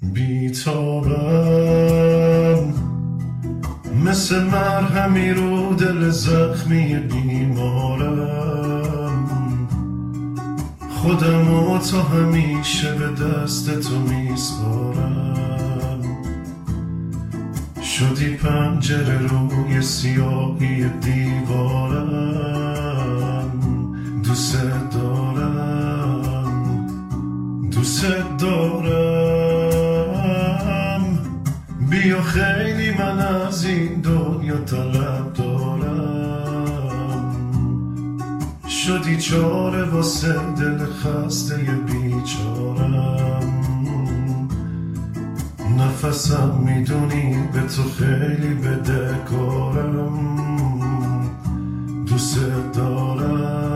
بیتابم مثل مرهمی رو دل زخمی بیمارم، خودمو تا همیشه به دست تو میسپارم. شدی پنجره روی سیاهی دیوارم، دوست دارم، دوست دارم. بیا خیلی من از این دنیا طلب دارم. شدی چاره واسه دل خسته بیچارم. نفسم میدونی به تو خیلی بدهکارم. دوست دارم،